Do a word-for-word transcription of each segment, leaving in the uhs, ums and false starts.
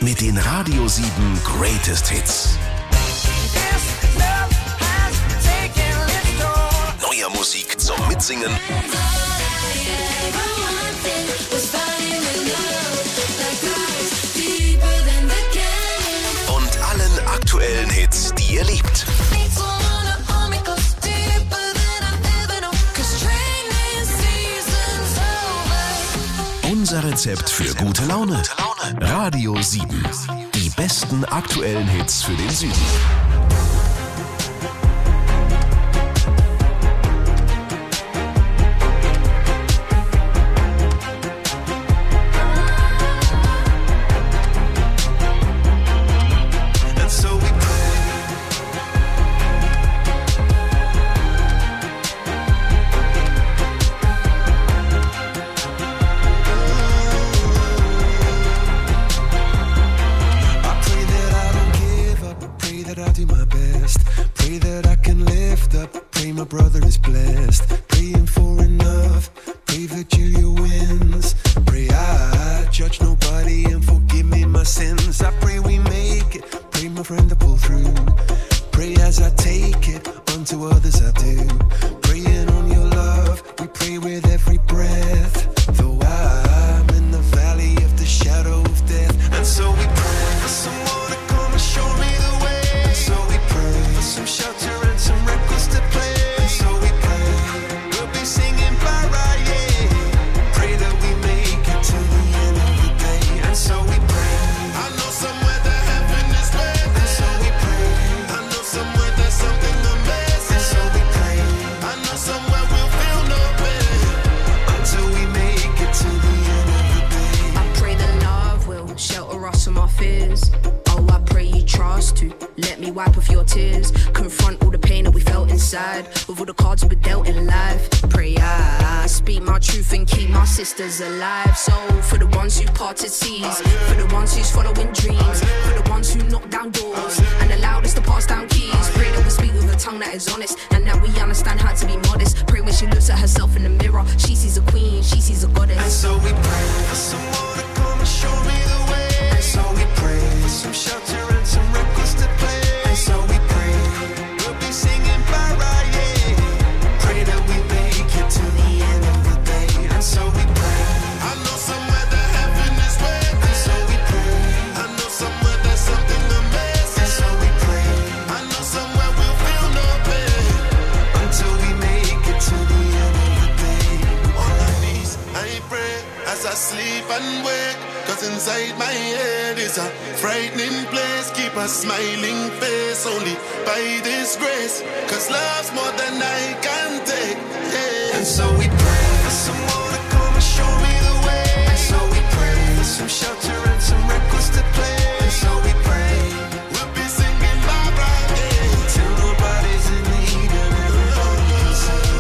mit den Radio sieben Greatest Hits. Neuer Musik zum Mitsingen und allen aktuellen Hits, die ihr liebt. Unser Rezept für gute Laune. Radio sieben. Die besten aktuellen Hits für den Süden. Alive, so for the ones who parted seas, for the ones who's following dreams, for the ones who knock down doors and allowed us to pass down keys. Pray that we speak with a tongue that is honest and that we understand how to be modest. Pray when she looks at herself in the mirror, she sees a queen, she sees a goddess. And so we pray for someone to come and show me the way. And so we pray for some shelter and some records to play. And so we pray we'll be singing para, yeah. Pray that we make it to the end of the day. And so we I sleep and wake, cause inside my head is a frightening place. Keep a smiling face only by this grace, cause love's more than I can take, yeah. And so we pray for someone to come and show me the way. And so we pray for some shelter and some records to play. And so we pray we'll be singing Barbara, yeah, till nobody's in need and everybody can sing.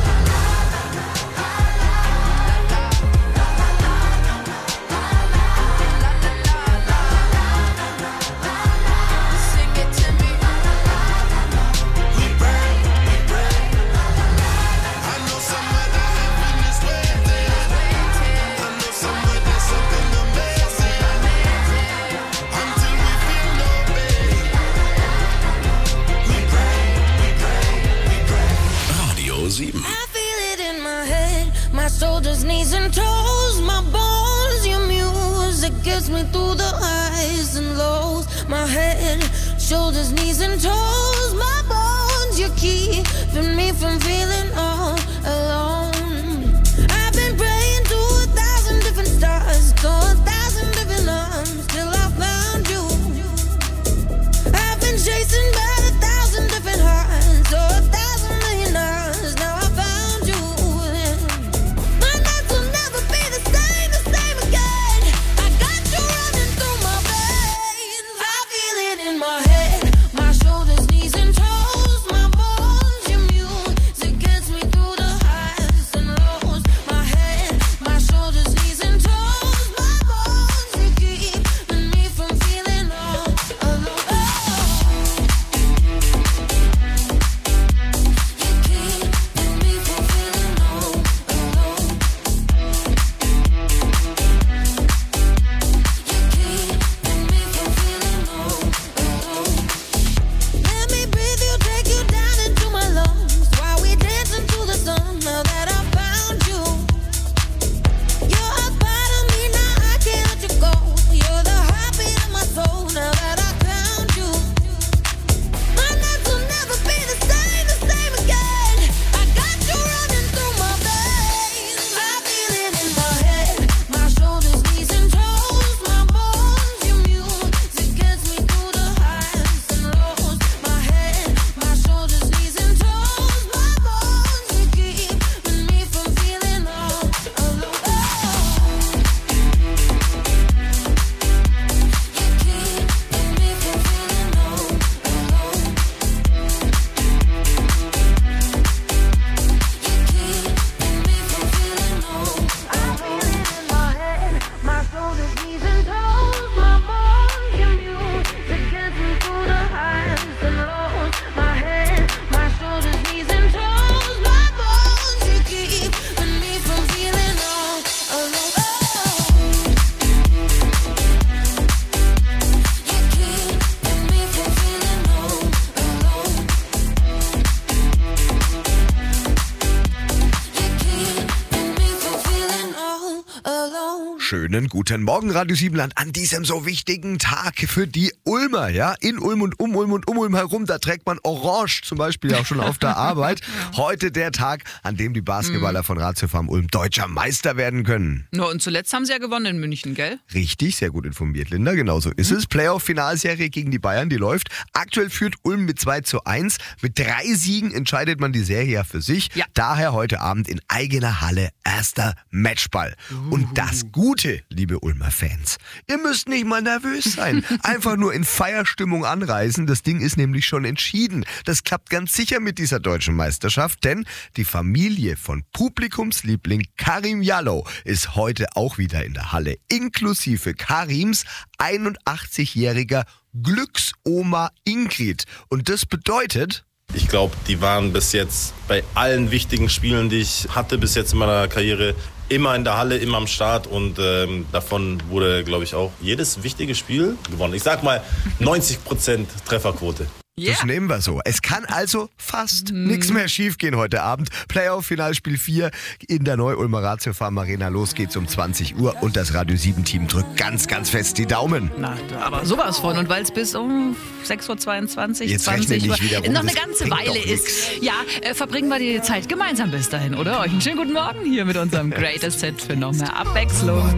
I feel it in my head, my shoulders, knees and toes, my bones. Your music gets me through the highs and lows. My head, shoulders, knees and toes, my bones. You're keeping me from feeling all alone. I've been praying to a thousand different stars, to a thousand different arms, till I found you. I've been chasing by a thousand different hearts, to a thousand million hours. Now I found you. My nights will never be the same, the same again. I got you running through my veins. I feel it in my head, my shoulders, knees and toes, my bones. Your music gets me through the highs Schönen guten Morgen, Radio Siebenland, an diesem so wichtigen Tag für die Ulmer, ja, in Ulm und um Ulm und um Ulm herum, da trägt man Orange, zum Beispiel auch schon auf der Arbeit. Heute der Tag, an dem die Basketballer von Ratio Farm Ulm deutscher Meister werden können. No, und zuletzt haben sie ja gewonnen in München, gell? Richtig, sehr gut informiert, Linda, genau so ist mhm. es. Playoff-Finalserie gegen die Bayern, die läuft. Aktuell führt Ulm mit zwei zu eins. Mit drei Siegen entscheidet man die Serie ja für sich. Ja. Daher heute Abend in eigener Halle erster Matchball. Uh. Und das Gute, liebe Ulmer Fans, ihr müsst nicht mal nervös sein. Einfach nur in Feierstimmung anreisen. Das Ding ist nämlich schon entschieden. Das klappt ganz sicher mit dieser deutschen Meisterschaft, denn die Familie von Publikumsliebling Karim Jallow ist heute auch wieder in der Halle, inklusive Karims einundachtzig-jähriger Glücksoma Ingrid. Und das bedeutet... Ich glaube, die waren bis jetzt bei allen wichtigen Spielen, die ich hatte bis jetzt in meiner Karriere, immer in der Halle, immer am Start und ähm, davon wurde, glaube ich, auch jedes wichtige Spiel gewonnen. Ich sag mal neunzig Prozent Trefferquote. Yeah. Das nehmen wir so. Es kann also fast mm. nichts mehr schiefgehen heute Abend. Playoff-Finalspiel vier in der Neu-Ulmer Ratio Farm Arena. Los geht's um zwanzig Uhr und das Radio sieben Team drückt ganz, ganz fest die Daumen. Na, aber sowas von. Und weil es bis um sechs Uhr zweiundzwanzig, Jetzt zwanzig Uhr wieder rum, noch eine ganze Weile ist. Ja, äh, verbringen wir die Zeit gemeinsam bis dahin, oder? Euch einen schönen guten Morgen hier mit unserem Greatest Hit für noch mehr Abwechslung.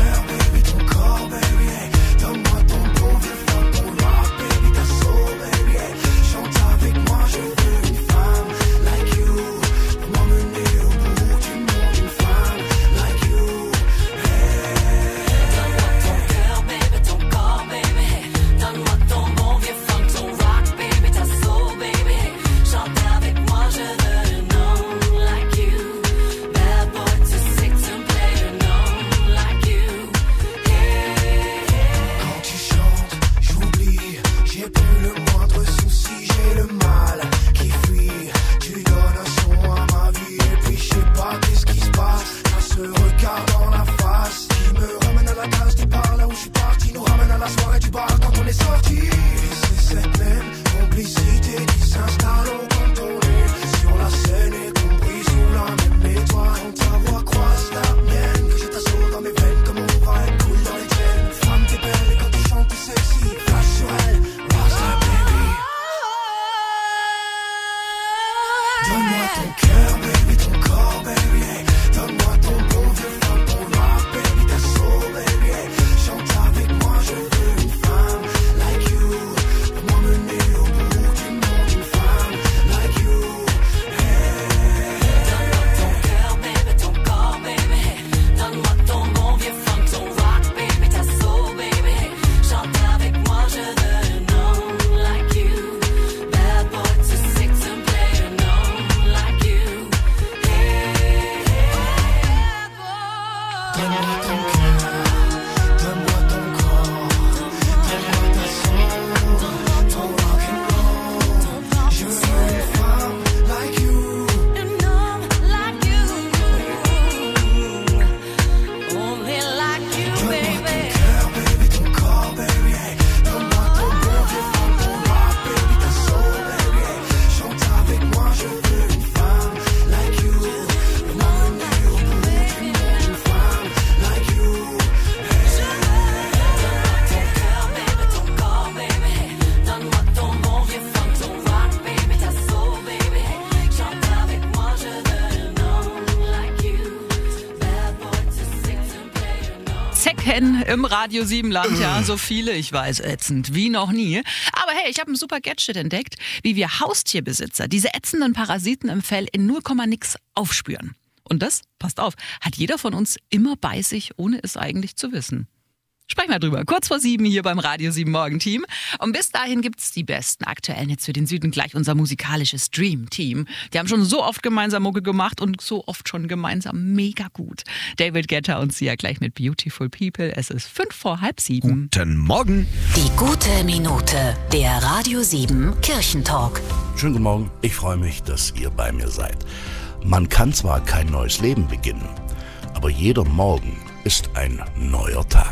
Im Radio Siebenland, ja, so viele, ich weiß, ätzend, wie noch nie. Aber hey, ich habe ein super Gadget entdeckt, wie wir Haustierbesitzer diese ätzenden Parasiten im Fell in null Komma nix aufspüren. Und das, passt auf, hat jeder von uns immer bei sich, ohne es eigentlich zu wissen. Sprechen wir drüber. Kurz vor sieben hier beim Radio sieben Morgen-Team. Und bis dahin gibt's die besten aktuellen Hits für den Süden. Gleich unser musikalisches Dream-Team. Die haben schon so oft gemeinsam Mucke gemacht und so oft schon gemeinsam mega gut. David Guetta und Sia gleich mit Beautiful People. Es ist fünf vor halb sieben. Guten Morgen. Die gute Minute. Der Radio sieben Kirchentalk. Schönen guten Morgen. Ich freue mich, dass ihr bei mir seid. Man kann zwar kein neues Leben beginnen, aber jeder Morgen ist ein neuer Tag.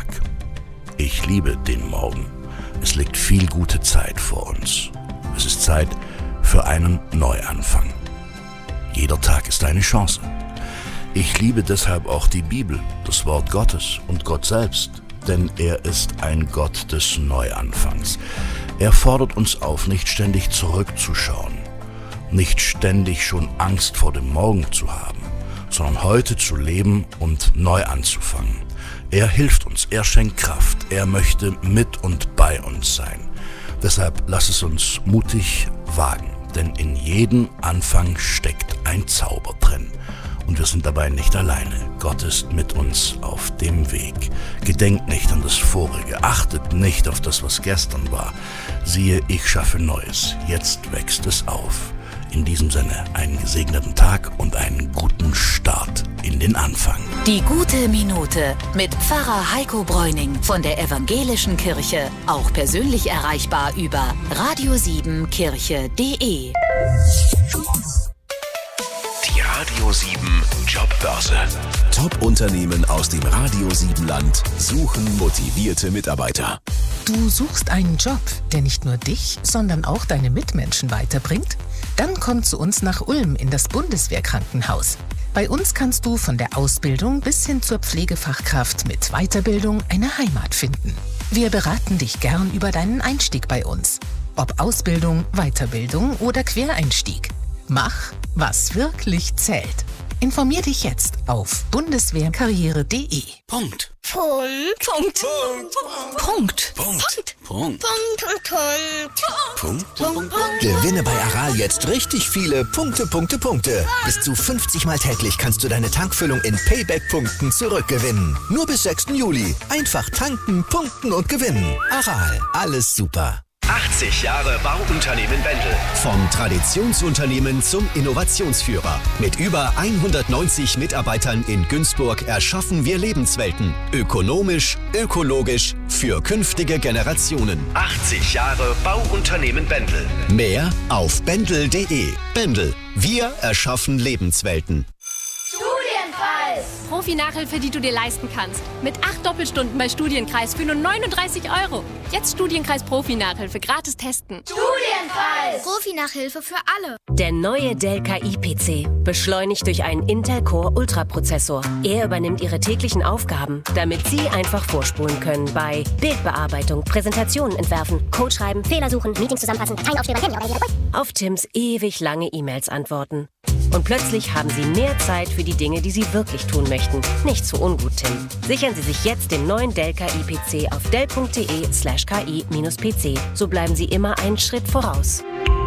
Ich liebe den Morgen. Es liegt viel gute Zeit vor uns. Es ist Zeit für einen Neuanfang. Jeder Tag ist eine Chance. Ich liebe deshalb auch die Bibel, das Wort Gottes und Gott selbst, denn er ist ein Gott des Neuanfangs. Er fordert uns auf, nicht ständig zurückzuschauen, nicht ständig schon Angst vor dem Morgen zu haben, sondern heute zu leben und neu anzufangen. Er hilft uns, er schenkt Kraft, er möchte mit und bei uns sein. Deshalb lass es uns mutig wagen, denn in jedem Anfang steckt ein Zauber drin. Und wir sind dabei nicht alleine. Gott ist mit uns auf dem Weg. Gedenkt nicht an das Vorige, achtet nicht auf das, was gestern war. Siehe, ich schaffe Neues, jetzt wächst es auf. In diesem Sinne einen gesegneten Tag und einen guten Start in den Anfang. Die gute Minute mit Pfarrer Heiko Bräuning von der Evangelischen Kirche. Auch persönlich erreichbar über radio sieben kirche punkt de. Die Radio sieben Jobbörse. Top-Unternehmen aus dem Radio sieben Land suchen motivierte Mitarbeiter. Du suchst einen Job, der nicht nur dich, sondern auch deine Mitmenschen weiterbringt? Dann komm zu uns nach Ulm in das Bundeswehrkrankenhaus. Bei uns kannst du von der Ausbildung bis hin zur Pflegefachkraft mit Weiterbildung eine Heimat finden. Wir beraten dich gern über deinen Einstieg bei uns. Ob Ausbildung, Weiterbildung oder Quereinstieg. Mach, was wirklich zählt. Informier dich jetzt auf bundeswehrkarriere punkt de. Punkt. Punkt. Punkt. Punkt. Punkt. Punkt. Punkt. Punkt. Gewinne bei Aral jetzt richtig viele Punkte, Punkte, Punkte. Bis zu fünfzig Mal täglich kannst du deine Tankfüllung in Payback-Punkten zurückgewinnen. Nur bis sechsten Juli. Einfach tanken, punkten und gewinnen. Aral, alles super. achtzig Jahre Bauunternehmen Bendel. Vom Traditionsunternehmen zum Innovationsführer. Mit über hundertneunzig Mitarbeitern in Günzburg erschaffen wir Lebenswelten. Ökonomisch, ökologisch, für künftige Generationen. achtzig Jahre Bauunternehmen Bendel. Mehr auf bendel punkt de. Bendel, wir erschaffen Lebenswelten. Studienkreis! Profi-Nachhilfe, die du dir leisten kannst. Mit acht Doppelstunden bei Studienkreis für nur neununddreißig Euro. Jetzt Studienkreis Profi-Nachhilfe gratis testen. Studienkreis! Profi-Nachhilfe für alle. Der neue Dell K I-P C. Beschleunigt durch einen Intel Core Ultra-Prozessor. Er übernimmt Ihre täglichen Aufgaben, damit Sie einfach vorspulen können bei Bildbearbeitung, Präsentationen entwerfen, Code schreiben, Fehler suchen, Meetings zusammenfassen, kein Aufschreiber, Handy oder auf Tims ewig lange E-Mails antworten. Und plötzlich haben Sie mehr Zeit für die Dinge, die Sie wirklich tun möchten. Nicht so ungut, Tim. Sichern Sie sich jetzt den neuen Dell K I-P C auf dell punkt de slash ki minus p c. So bleiben Sie immer einen Schritt voraus.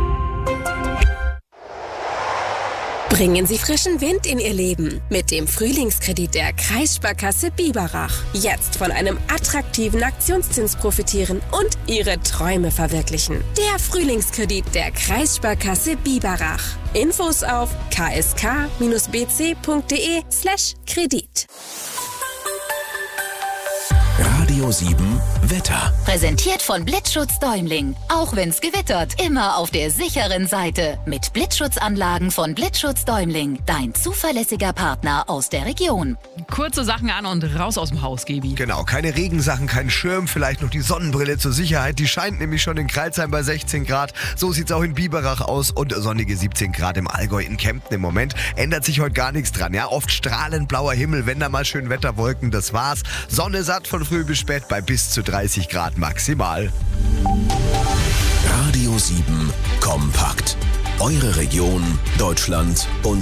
Bringen Sie frischen Wind in Ihr Leben mit dem Frühlingskredit der Kreissparkasse Biberach. Jetzt von einem attraktiven Aktionszins profitieren und Ihre Träume verwirklichen. Der Frühlingskredit der Kreissparkasse Biberach. Infos auf ksk bc punkt de slash Kredit. Radio sieben Wetter. Präsentiert von Blitzschutz Däumling. Auch wenn's gewittert, immer auf der sicheren Seite. Mit Blitzschutzanlagen von Blitzschutz Däumling. Dein zuverlässiger Partner aus der Region. Kurze Sachen an und raus aus dem Haus, Gebi. Genau, keine Regensachen, kein Schirm, vielleicht noch die Sonnenbrille zur Sicherheit. Die scheint nämlich schon in Crailsheim bei sechzehn Grad. So sieht's auch in Biberach aus und sonnige siebzehn Grad im Allgäu in Kempten im Moment. Ändert sich heute gar nichts dran, ja. Oft strahlend blauer Himmel, wenn da mal schön Wetterwolken, das war's. Sonne satt von früh bis spät bei bis zu dreißig Grad maximal. Radio sieben Kompakt. Eure Region, Deutschland und